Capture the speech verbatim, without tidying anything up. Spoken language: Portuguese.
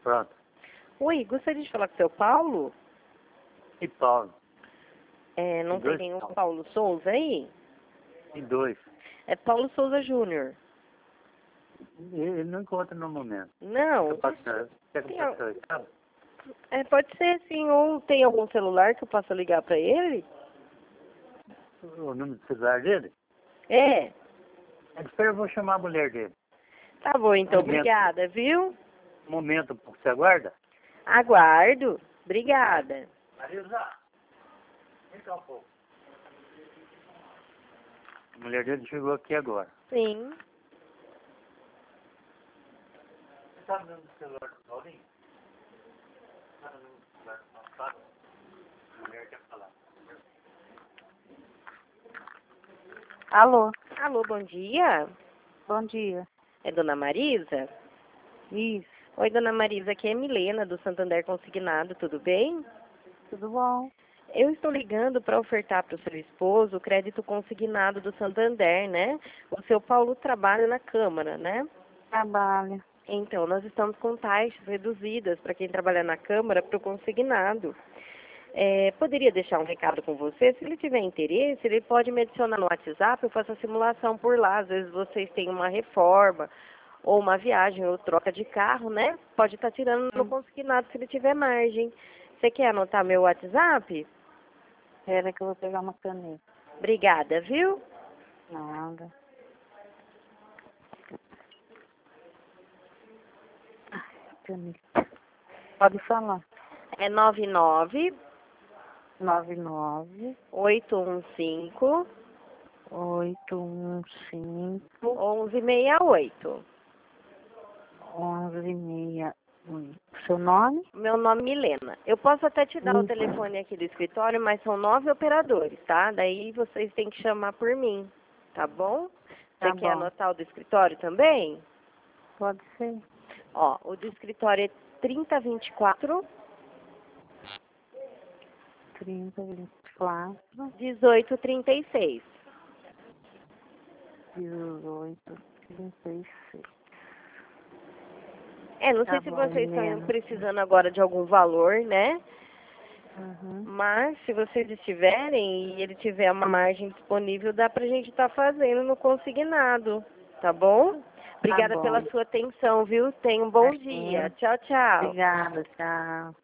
Pronto. Oi, gostaria de falar com o seu Paulo? E Paulo? É, não Tem tem dois nenhum Paulo. Paulo Souza aí? Tem dois. É Paulo Souza Júnior. Ele não encontra no momento. Não, Eu passo, quer que tem eu al- passe o recado? é, pode ser sim, ou tem algum celular que eu possa ligar para ele? O número do celular dele? É, Espera, eu vou chamar a mulher dele. tá bom então, Um momento. obrigada, viu? Um momento, você aguarda? Aguardo, obrigada. Marisa, vem cá um pouco. A mulher dele chegou aqui agora. Sim. Você sabe o número do celular do Paulinho? Sabe o número do celular do Paulo? A mulher quer falar. Alô, Alô, bom dia. bom dia. É Dona Marisa? Isso, Oi, Dona Marisa, aqui é Milena, do Santander Consignado, tudo bem? tudo bom? Eu estou ligando para ofertar para o seu esposo o crédito consignado do Santander, né? O seu Paulo trabalha na Câmara, né? Trabalho. Então, nós estamos com taxas reduzidas para quem trabalha na Câmara para o consignado. É, poderia deixar um recado com você? Se ele tiver interesse, ele pode me adicionar no WhatsApp, eu faço a simulação por lá. Às vezes vocês têm uma reforma, ou uma viagem, ou troca de carro, né? Pode estar tirando no Hum, consignado se ele tiver margem. Você quer anotar meu WhatsApp? Espera que eu vou pegar uma caneta. Obrigada, viu? Nada. Ai, caneta. Pode falar. É nove nove Nove nove oito um cinco oito um cinco onze sessenta e oito. onze meia oito. Seu nome? Meu nome é Milena. Eu posso até te dar o Hum, telefone aqui do escritório, mas são nove operadores, tá? Daí vocês têm que chamar por mim, tá bom? Você Tá quer bom. anotar o do escritório também? Pode ser. Ó, o do escritório é trinta vinte e quatro Trinta vinte e quatro dezoito trinta e seis. dezoito trinta e seis. É, não Tá sei se bom, vocês estão Milena. precisando agora de algum valor, né? Uhum. Mas, se vocês estiverem e ele tiver uma margem disponível, dá pra gente estar fazendo no consignado, tá bom? Tá Obrigada bom. pela sua atenção, viu? Tenha um bom dia. Imagina. Tchau, tchau. Obrigada, tchau.